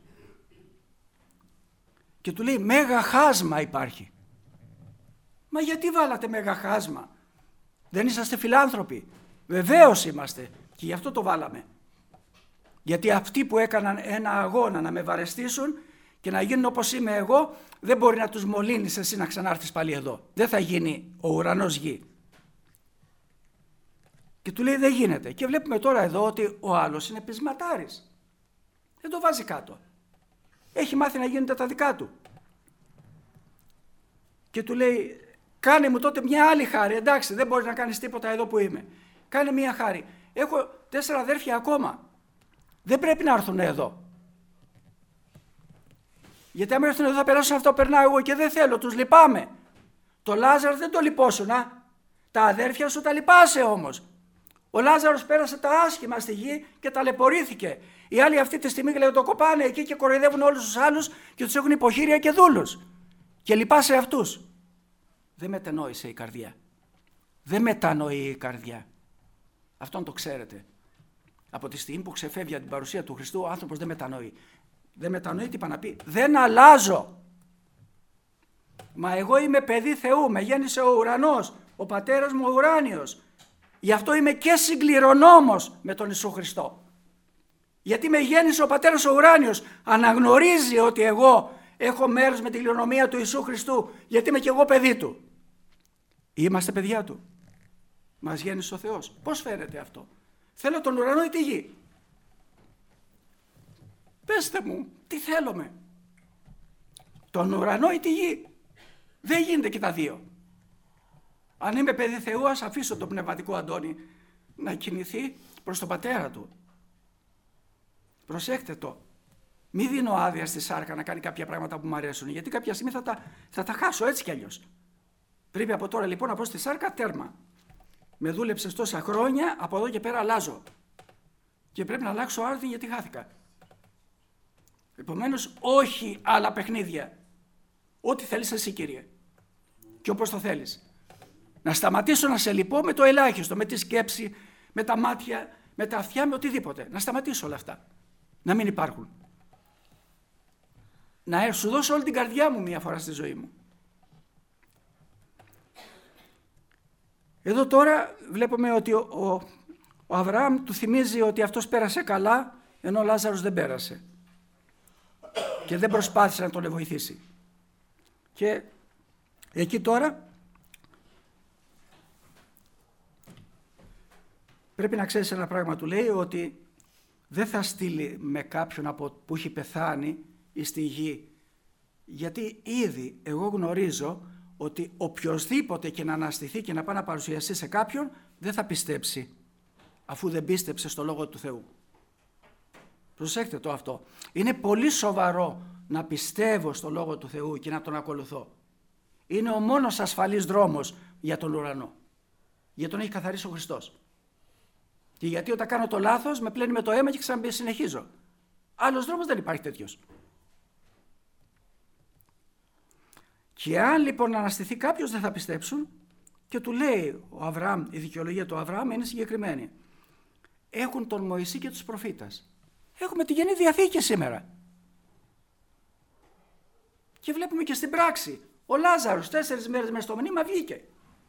Και του λέει, μέγα χάσμα υπάρχει. Μα γιατί βάλατε μέγα χάσμα? Δεν είσαστε φιλάνθρωποι? Βεβαίως είμαστε. Και γι' αυτό το βάλαμε. Γιατί αυτοί που έκαναν ένα αγώνα να με βαρεστήσουν και να γίνουν όπως είμαι εγώ, δεν μπορεί να τους μολύνεις εσύ να ξανάρθεις πάλι εδώ. Δεν θα γίνει ο ουρανός γη. Και του λέει δεν γίνεται. Και βλέπουμε τώρα εδώ ότι ο άλλος είναι πεισματάρης. Δεν το βάζει κάτω. Έχει μάθει να γίνονται τα δικά του. Και του λέει, κάνε μου τότε μια άλλη χάρη. Εντάξει, δεν μπορείς να κάνεις τίποτα εδώ που είμαι. Κάνε μια χάρη. Έχω τέσσερα αδέρφια ακόμα. Δεν πρέπει να έρθουν εδώ. Γιατί αν έρθουν εδώ θα περάσουν αυτό που περνάω εγώ και δεν θέλω, τους λυπάμαι. Το Λάζαρο δεν το λυπόσουνα. Τα αδέρφια σου τα λυπάσαι όμως. Ο Λάζαρος πέρασε τα άσχημα στη γη και ταλαιπωρήθηκε. Οι άλλοι αυτή τη στιγμή λέει, το κοπάνε εκεί και κοροϊδεύουν όλους τους άλλους και τους έχουν υποχείρια και δούλους. Και λυπάσαι αυτούς. Δεν μετενόησε η καρδιά. Δεν μετανοεί η καρδιά. Αυτόν το ξέρετε. Από τη στιγμή που ξεφεύγει από την παρουσία του Χριστού, ο άνθρωπος δεν μετανοεί. Δεν μετανοεί τι είπα να πει. Δεν αλλάζω. Μα εγώ είμαι παιδί Θεού. Με γέννησε ο ουρανός. Ο πατέρας μου ο ουράνιος. Γι' αυτό είμαι και συγκληρονόμος με τον Ιησού Χριστό. Γιατί με γέννησε ο πατέρας ο ουράνιος. Αναγνωρίζει ότι εγώ έχω μέρος με τη κληρονομία του Ιησού Χριστού. Γιατί είμαι και εγώ παιδί του. Είμαστε παιδιά του. Μας γέννησε ο Θεός. Πώς φαίνεται αυτό? Θέλω τον ουρανό ή τη γη? Πέστε μου, τι θέλουμε? Τον ουρανό ή τη γη? Δεν γίνεται και τα δύο. Αν είμαι παιδί Θεού, ας αφήσω τον πνευματικό Αντώνη να κινηθεί προς τον πατέρα του. Προσέχτε το. Μη δίνω άδεια στη σάρκα να κάνει κάποια πράγματα που μου αρέσουν, γιατί κάποια στιγμή θα τα, θα τα χάσω έτσι κι αλλιώς. Πρέπει από τώρα λοιπόν να πω στη σάρκα τέρμα. Με δούλεψες τόσα χρόνια, από εδώ και πέρα αλλάζω. Και πρέπει να αλλάξω άρθρο γιατί χάθηκα. Επομένως, όχι άλλα παιχνίδια. Ό,τι θέλεις εσύ, Κύριε. Και όπως το θέλεις. Να σταματήσω να σε λυπώ με το ελάχιστο, με τη σκέψη, με τα μάτια, με τα αυτιά, με οτιδήποτε. Να σταματήσω όλα αυτά. Να μην υπάρχουν. Να σου δώσω όλη την καρδιά μου μία φορά στη ζωή μου. Εδώ τώρα βλέπουμε ότι ο, ο, ο Αβραάμ του θυμίζει ότι αυτός πέρασε καλά, ενώ ο Λάζαρος δεν πέρασε. Και δεν προσπάθησε να τον βοηθήσει. Και εκεί τώρα πρέπει να ξέρεις ένα πράγμα, του λέει ότι δεν θα στείλει με κάποιον από που έχει πεθάνει ή στη γη Γιατί ήδη εγώ γνωρίζω ότι οποιοσδήποτε και να αναστηθεί και να πάει να παρουσιαστεί σε κάποιον δεν θα πιστέψει αφού δεν πίστεψε στο Λόγο του Θεού. Προσέξτε το αυτό. Είναι πολύ σοβαρό να πιστεύω στο Λόγο του Θεού και να τον ακολουθώ. Είναι ο μόνος ασφαλής δρόμος για τον ουρανό. Γιατί τον έχει καθαρίσει ο Χριστός. Και γιατί όταν κάνω το λάθος με πλένει με το αίμα και ξανασυνεχίζω. Άλλος δρόμος δεν υπάρχει τέτοιος. Και αν λοιπόν αναστηθεί κάποιος δεν θα πιστέψουν, και του λέει ο Αβραάμ, η δικαιολογία του Αβραάμ είναι συγκεκριμένη. Έχουν τον Μωυσή και τους προφήτας. Έχουμε τη Καινή Διαθήκη σήμερα. Και βλέπουμε και στην πράξη. Ο Λάζαρος τέσσερις μέρες μέσα στο μνήμα βγήκε.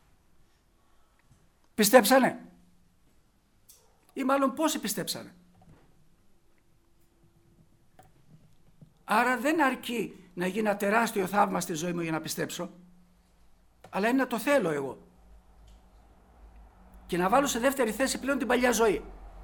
Πιστέψανε. Ή μάλλον πόσοι πιστέψανε. Άρα δεν αρκεί να γίνει ένα τεράστιο θαύμα στη ζωή μου για να πιστέψω, αλλά είναι να το θέλω εγώ. Και να βάλω σε δεύτερη θέση πλέον την παλιά ζωή.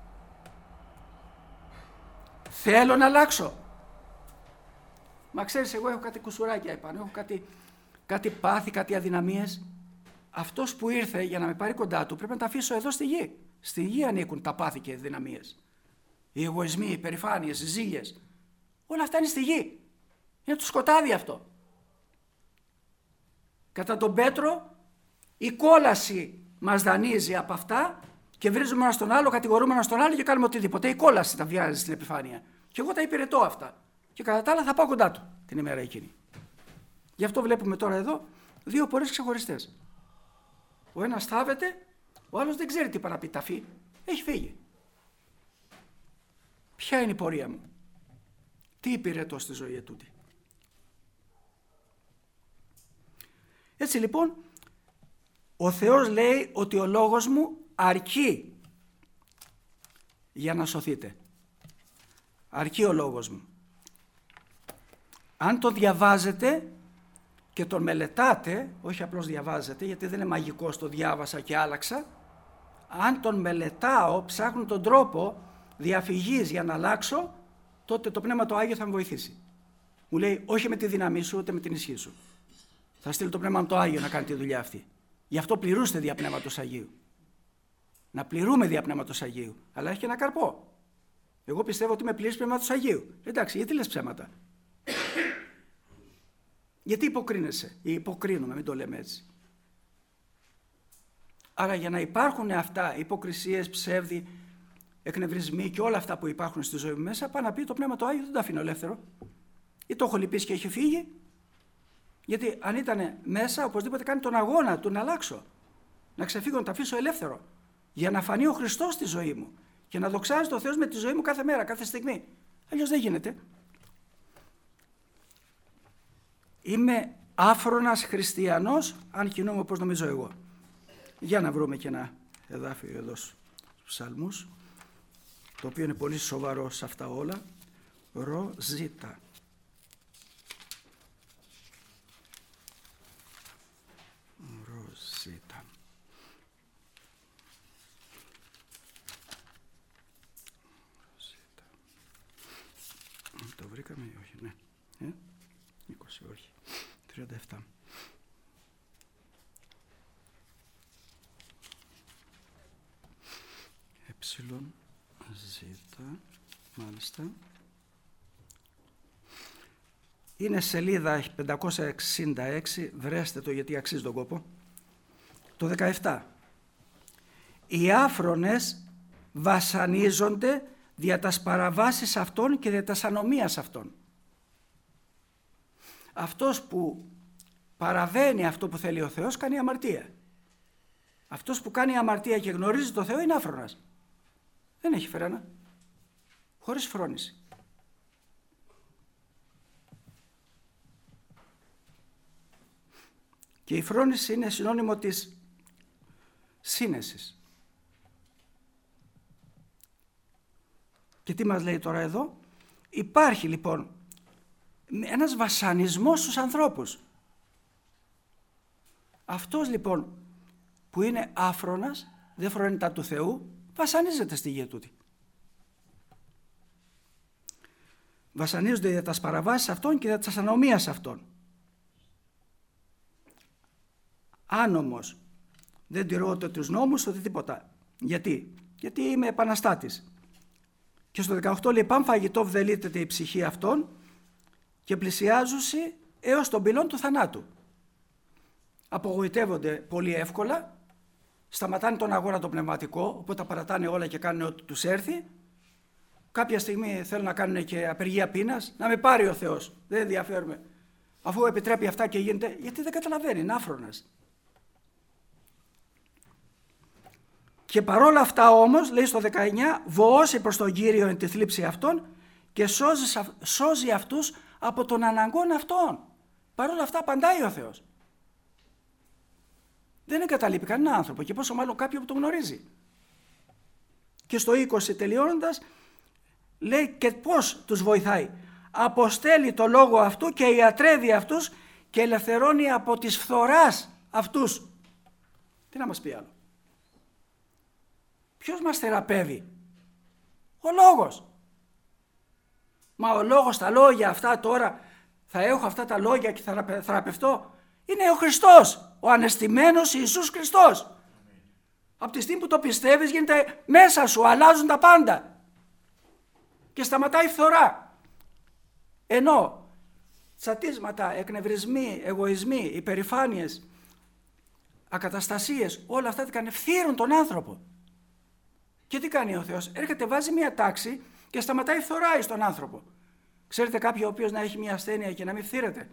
Θέλω να αλλάξω. Μα ξέρεις, εγώ έχω κάτι κουσουράκια επάνω, έχω κάτι, κάτι πάθη, κάτι αδυναμίες. Αυτός που ήρθε για να με πάρει κοντά του πρέπει να τα αφήσω εδώ στη γη. Στη γη ανήκουν τα πάθη και οι αδυναμίες. Οι εγωισμοί, οι υπερηφάνειες, οι ζήλιες. Όλα αυτά είναι στη γη. Είναι το σκοτάδι αυτό. Κατά τον Πέτρο η κόλαση μας δανείζει από αυτά και βρίζουμε ένα στον άλλο, κατηγορούμε ένα στον άλλο και κάνουμε οτιδήποτε. Η κόλαση τα βιάζει στην επιφάνεια. Και εγώ τα υπηρετώ αυτά. Και κατά τα άλλα θα πάω κοντά του την ημέρα εκείνη. Γι' αυτό βλέπουμε τώρα εδώ δύο πορείες ξεχωριστές. Ο ένας θάβεται, ο άλλος δεν ξέρει τι είπα να πει ταφή. Έχει φύγει. Ποια είναι η πορεία μου? Τι υπηρετώ στη ζωή ετούτη? Έτσι λοιπόν, ο Θεός λέει ότι ο λόγος μου αρκεί για να σωθείτε. Αρκεί ο λόγος μου. Αν το διαβάζετε και τον μελετάτε, όχι απλώς διαβάζετε, γιατί δεν είναι μαγικός το διάβασα και άλλαξα, αν τον μελετάω, ψάχνω τον τρόπο διαφυγής για να αλλάξω, τότε το Πνεύμα το Άγιο θα με βοηθήσει. Μου λέει όχι με τη δύναμή σου, ούτε με την ισχύ σου. Θα στείλει το Πνεύμα το Άγιο να κάνει τη δουλειά αυτή. Γι' αυτό πληρούστε δια Πνεύματος Αγίου. Να πληρούμε δια Πνεύματος Αγίου. Αλλά έχει και ένα καρπό. Εγώ πιστεύω ότι είμαι πλήρης Πνεύματος Αγίου. Εντάξει, γιατί λες ψέματα? Γιατί υποκρίνεσαι? Ή υποκρίνουμε, μην το λέμε έτσι. Άρα για να υπάρχουν αυτά, υποκρισίες, ψεύδι, εκνευρισμοί και όλα αυτά που υπάρχουν στη ζωή μου μέσα, πάει να πει το Πνεύμα το Άγιο δεν το αφήνω ελεύθερο. Ή το έχω λυπήσει και έχει φύγει. Γιατί αν ήταν μέσα, οπωσδήποτε κάνει τον αγώνα του να αλλάξω. Να ξεφύγω, να τα αφήσω ελεύθερο. Για να φανεί ο Χριστός στη ζωή μου. Και να δοξάζει το Θεός με τη ζωή μου κάθε μέρα, κάθε στιγμή. Αλλιώς δεν γίνεται. Είμαι άφρονας χριστιανός, αν κινούμαι όπως νομίζω εγώ. Για να βρούμε και ένα εδάφιο εδώ στους ψαλμούς, το οποίο είναι πολύ σοβαρό σε αυτά όλα. Ρο, ζήτα. Ρο, ζήτα. Το βρήκαμε ή όχι? Ναι. Ε? είκοσι, όχι. τριάντα επτά. Εψιλον, ζήτα, μάλιστα. Είναι σελίδα πεντακόσια εξήντα έξι, βρέστε το γιατί αξίζει τον κόπο. Το δεκαεπτά. Οι άφρονες βασανίζονται δια τας παραβάσεις αυτών και δια τας ανομίας αυτών. Αυτός που παραβαίνει αυτό που θέλει ο Θεός κάνει αμαρτία. Αυτός που κάνει αμαρτία και γνωρίζει το Θεό είναι άφρονας. Δεν έχει φρένα. Χωρίς φρόνηση. Και η φρόνηση είναι συνώνυμο της σύνεσης. Και τι μας λέει τώρα εδώ? Υπάρχει λοιπόν ένας βασανισμός στους ανθρώπους. Αυτός λοιπόν που είναι άφρονας, δεν φρονεί τα του Θεού, βασανίζεται στη γη τούτη. βασανίζονται για τα παραβάσεις αυτών και για τις ανομίες αυτών. Αν όμως δεν τηρώ ούτε τους νόμους ούτε τίποτα. Γιατί? Γιατί είμαι επαναστάτης. Και στο δεκαοκτώ λέει: «Παν φαγητό βδελείται η ψυχή αυτών και πλησιάζουσι έως τον πυλών του θανάτου». Απογοητεύονται πολύ εύκολα, σταματάνε τον αγώνα το πνευματικό, οπότε τα παρατάνε όλα και κάνουν ό,τι τους έρθει. Κάποια στιγμή θέλουν να κάνουν και απεργία πείνας, να με πάρει ο Θεός, δεν ενδιαφέρουμε. Αφού επιτρέπει αυτά και γίνεται, γιατί δεν καταλαβαίνει, είναι άφρονας. Και παρόλα αυτά όμως, λέει στο δεκαεννιά, βοώσει προς τον Κύριο εν τη θλίψη αυτών και σώζει, σώζει αυτούς από τον αναγκών αυτών. Παρόλα αυτά απαντάει ο Θεός. Δεν εγκαταλείπει κανένα άνθρωπο και πόσο μάλλον κάποιον που τον γνωρίζει. Και στο είκοσι τελειώνοντας λέει και πώς τους βοηθάει. Αποστέλει το λόγο αυτού και ιατρεύει αυτούς και ελευθερώνει από τις φθοράς αυτούς. Τι να μας πει άλλο? Ποιος μας θεραπεύει? Ο λόγος. Μα ο λόγος, τα λόγια αυτά τώρα, θα έχω αυτά τα λόγια και θα θεραπευτώ. Είναι ο Χριστός, ο ανεστημένος Ιησούς Χριστός. Mm. Από τη στιγμή που το πιστεύεις γίνεται μέσα σου, αλλάζουν τα πάντα. Και σταματάει η φθορά. Ενώ τσατίσματα, εκνευρισμοί, εγωισμοί, υπερηφάνειες, ακαταστασίες, όλα αυτά τι κάνουν? Φθύρουν τον άνθρωπο. Και τι κάνει ο Θεός? Έρχεται, βάζει μια τάξη και σταματάει η φθορά στον άνθρωπο. Ξέρετε κάποιον ο οποίος να έχει μια ασθένεια και να μην φθύρεται?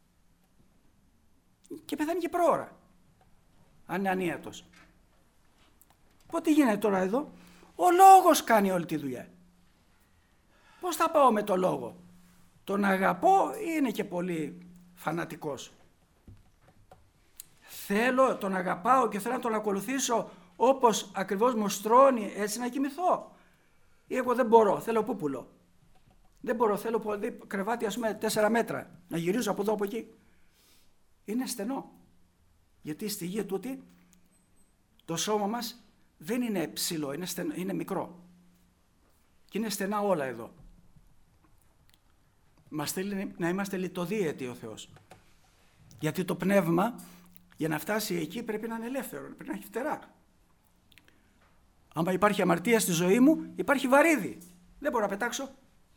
Και πεθάνει και πρόωρα, αν είναι ανίατος. Οπότε τι γίνεται τώρα εδώ? Ο λόγος κάνει όλη τη δουλειά. Πώς θα πάω με το λόγο? Τον αγαπώ ή είναι και πολύ φανατικός? Θέλω, τον αγαπάω και θέλω να τον ακολουθήσω όπως ακριβώς μου στρώνει, έτσι να κοιμηθώ? Ή εγώ δεν μπορώ, θέλω πούπουλο. Δεν μπορώ, θέλω πολύ κρεβάτι, ας πούμε τέσσερα μέτρα, να γυρίζω από εδώ από εκεί. Είναι στενό. Γιατί στη γη τούτη το σώμα μας δεν είναι ψηλό, είναι, στενό, είναι μικρό. Και είναι στενά όλα εδώ. Μας θέλει να είμαστε λιτοδίαιτοι ο Θεός. Γιατί το πνεύμα για να φτάσει εκεί πρέπει να είναι ελεύθερο, πρέπει να έχει φτερά. Άμα υπάρχει αμαρτία στη ζωή μου, υπάρχει βαρύδι. Δεν μπορώ να πετάξω.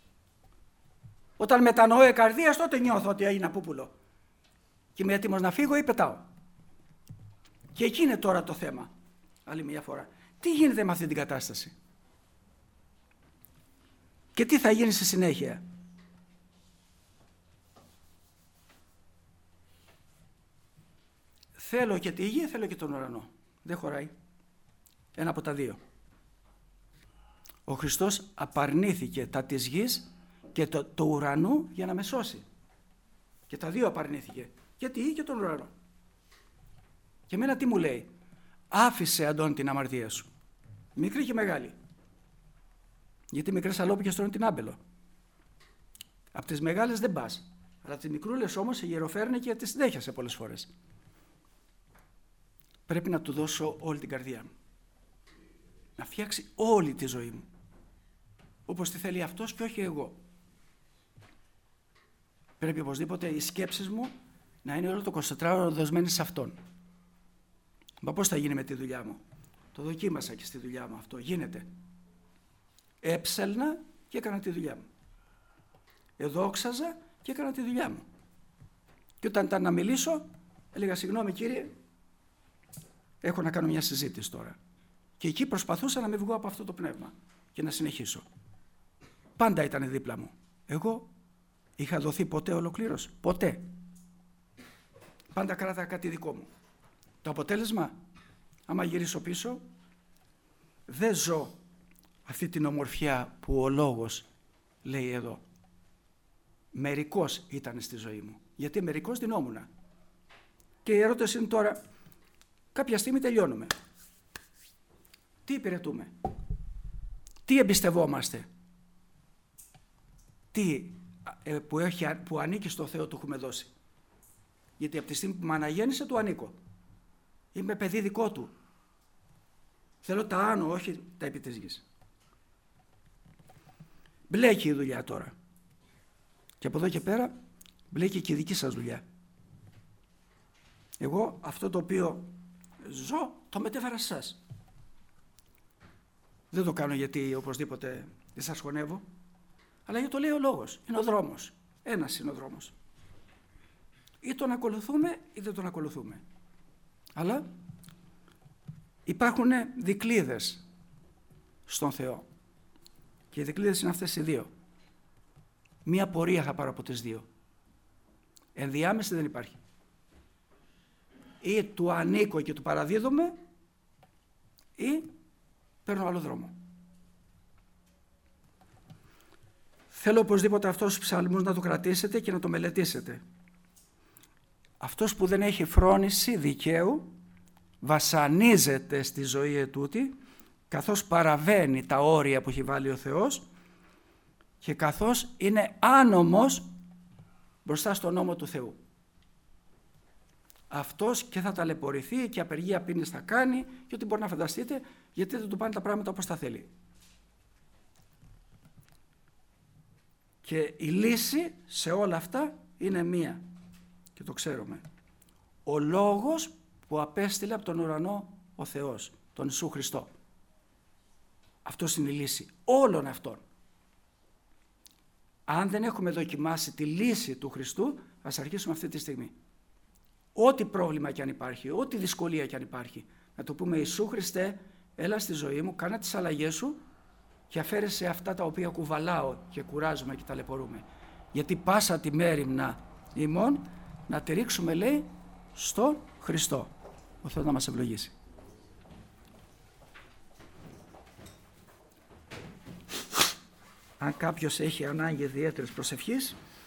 Όταν μετανοώ η καρδία, τότε νιώθω ότι έγινα πούπουλο. Και είμαι έτοιμος να φύγω ή πετάω. Και εκεί είναι τώρα το θέμα. Άλλη μια φορά. Τι γίνεται με αυτή την κατάσταση? Και τι θα γίνει στη συνέχεια? Θέλω και τη γη, θέλω και τον ουρανό. Δεν χωράει. Ένα από τα δύο. Ο Χριστός απαρνήθηκε τα της γης και το, το ουρανού για να με σώσει. Και τα δύο απαρνήθηκε. Και τη γη και τον ουρανό. Και εμένα τι μου λέει? Άφησε, Αντώνη, την αμαρτία σου. Μικρή και μεγάλη. Γιατί μικρές αλόπικες τρώνε την άμπελο. Από τις μεγάλες δεν πας. Αλλά τις μικρούλες όμως σε γεροφέρνε και τις δέχεσαι πολλές φορές. Πρέπει να του δώσω όλη την καρδιά μου. Να φτιάξει όλη τη ζωή μου. Όπως τη θέλει αυτός και όχι εγώ. Πρέπει οπωσδήποτε οι σκέψεις μου να είναι όλο το εικοσιτετράωρο δοσμένες σε αυτόν. Μα πώς θα γίνει με τη δουλειά μου? Το δοκίμασα και στη δουλειά μου αυτό. Γίνεται. Έψελνα και έκανα τη δουλειά μου. Εδόξαζα και έκανα τη δουλειά μου. Και όταν ήταν να μιλήσω, έλεγα συγγνώμη κύριε, έχω να κάνω μια συζήτηση τώρα. Και εκεί προσπαθούσα να με βγω από αυτό το πνεύμα και να συνεχίσω. Πάντα ήταν δίπλα μου. Εγώ είχα δοθεί ποτέ ολοκλήρωση? Ποτέ. Πάντα κράταγα κάτι δικό μου. Το αποτέλεσμα, άμα γυρίσω πίσω, δεν ζω αυτή την ομορφιά που ο λόγος λέει εδώ. Μερικός ήταν στη ζωή μου. Γιατί μερικός δινόμουνα. Και η ερώτηση είναι τώρα, κάποια στιγμή τελειώνουμε. Τι υπηρετούμε? Τι εμπιστευόμαστε? Τι ε, που, έχει, που ανήκει στο Θεό του έχουμε δώσει? Γιατί από τη στιγμή που με αναγέννησε του ανήκω. Είμαι παιδί δικό του. Θέλω τα άνω, όχι τα επί της γης. Μπλέκει η δουλειά τώρα. Και από εδώ και πέρα μπλέκει και η δική σας δουλειά. Εγώ αυτό το οποίο ζω το μετέφερα σε εσάς. Δεν το κάνω γιατί οπωσδήποτε δεν σας χωνεύω, αλλά γιατί το λέει ο λόγος. Είναι ο δρόμος. Ένας είναι ο δρόμος. Ή τον ακολουθούμε ή δεν τον ακολουθούμε. Αλλά υπάρχουν δικλείδες στον Θεό. Και οι δικλείδες είναι αυτές οι δύο. Μία πορεία θα πάρω από τις δύο. Ενδιάμεση δεν υπάρχει. Ή του ανήκω και του παραδίδομαι, ή παίρνω άλλο δρόμο. Θέλω οπωσδήποτε αυτούς τους ψαλμούς να το κρατήσετε και να το μελετήσετε. Αυτός που δεν έχει φρόνηση δικαίου βασανίζεται στη ζωή ετούτη, καθώς παραβαίνει τα όρια που έχει βάλει ο Θεός και καθώς είναι άνομος μπροστά στον νόμο του Θεού. Αυτός και θα ταλαιπωρηθεί και απεργία πίνης θα κάνει και ό,τι μπορεί να φανταστείτε, γιατί δεν του πάνε τα πράγματα όπως τα θέλει. Και η λύση σε όλα αυτά είναι μία, και το ξέρουμε. Ο λόγος που απέστειλε από τον ουρανό ο Θεός, τον Ιησού Χριστό. Αυτός είναι η λύση όλων αυτών. Αν δεν έχουμε δοκιμάσει τη λύση του Χριστού, ας αρχίσουμε αυτή τη στιγμή. Ό,τι πρόβλημα κι αν υπάρχει, ό,τι δυσκολία κι αν υπάρχει, να το πούμε: Ιησού Χριστέ, έλα στη ζωή μου, κάνε τις αλλαγές σου και αφαίρεσαι αυτά τα οποία κουβαλάω και κουράζουμε και ταλαιπωρούμε. Γιατί πάσα τη μέριμνα ημών να τη ρίξουμε, λέει, στον Χριστό. Ο Θεός να μας ευλογήσει. Αν κάποιος έχει ανάγκη ιδιαίτερης προσευχής,